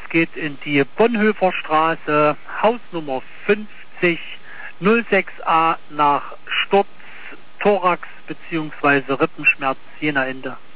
geht in die Bonhoeffer Straße, Hausnummer 50, 06a nach Sturz, Thorax bzw. Rippenschmerz, Jena Ende.